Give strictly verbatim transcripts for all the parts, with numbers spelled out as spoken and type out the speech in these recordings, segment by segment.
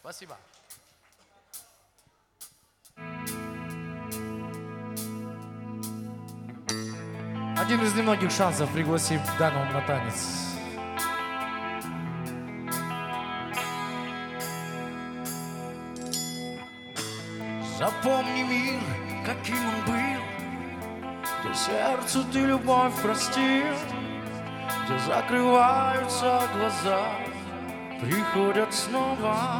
Спасибо. Один из немногих шансов пригласить Дану на танец. Запомни мир, каким он был, где сердцу ты любовь простил, где закрываются глаза, приходят снова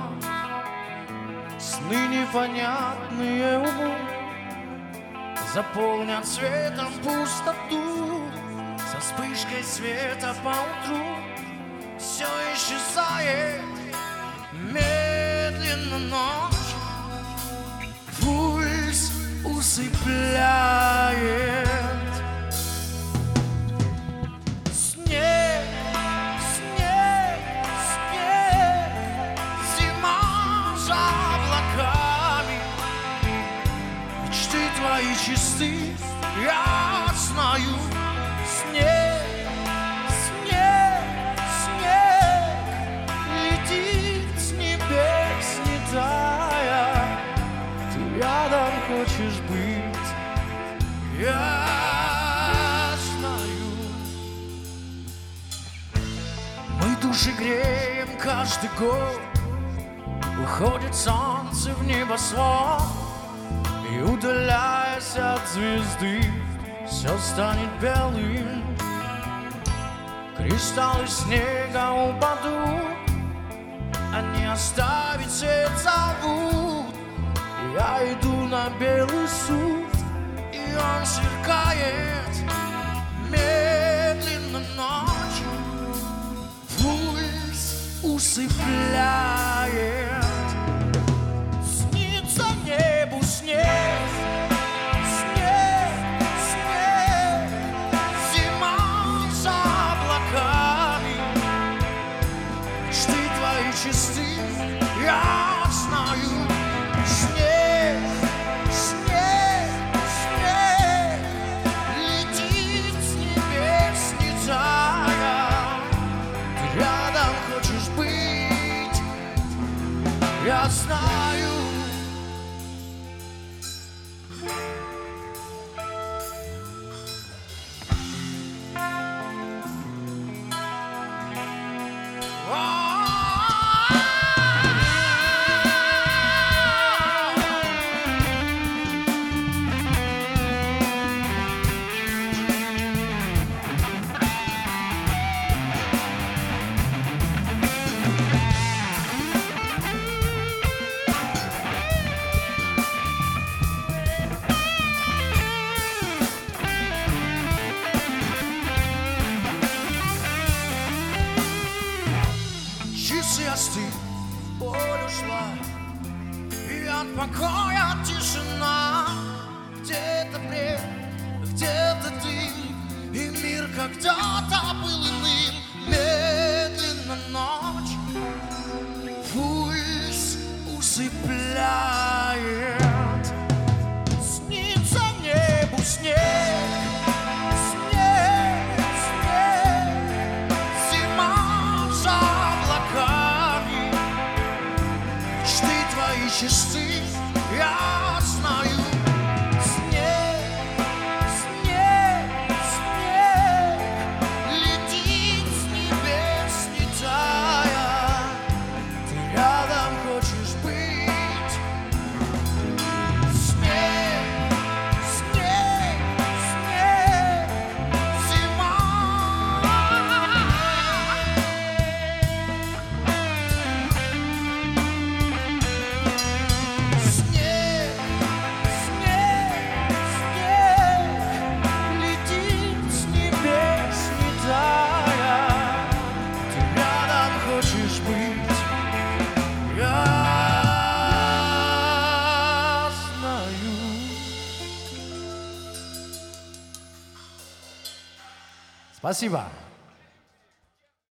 сны непонятные уму, заполнят светом пустоту, со вспышкой света поутру все исчезает, медленно ночь. Пульс усыпляет. Снег, снег, снег, зима за облаками. Мечты твои чисты, я знаю. Снег, снег, снег летит с небес, не тая. Рядом хочешь быть, я знаю. Мы души греем каждый год, уходит солнце в небосвод, и удаляясь от звезды, все станет белым. Кристаллы снега упадут, они оставить свет зовут. Я иду на белый суд, и он сверкает, медленно ночь, пульс усыпляет. Снится небу снег, снег, снег, зима за облаками. Мечты твои чисты, я знаю. Снег, снег, снег летит с небес, не тая. Ты рядом хочешь быть, я знаю. Часы остыли, боль ушла, и от покоя тишина. Где-то бред, где-то ты, и мир когда-то был иным. Медленно ночь, пульс усыпляет. Снится небу снег, снег, снег, зима за облаками. Мечты твои чисты, я знаю. Снег, снег, снег летит с небес, не тая. Ты рядом хочешь быть. Снег, снег, снег, зима. Снег, снег, снег летит с небес, не тая. Ты рядом хочешь быть, я знаю. Спасибо.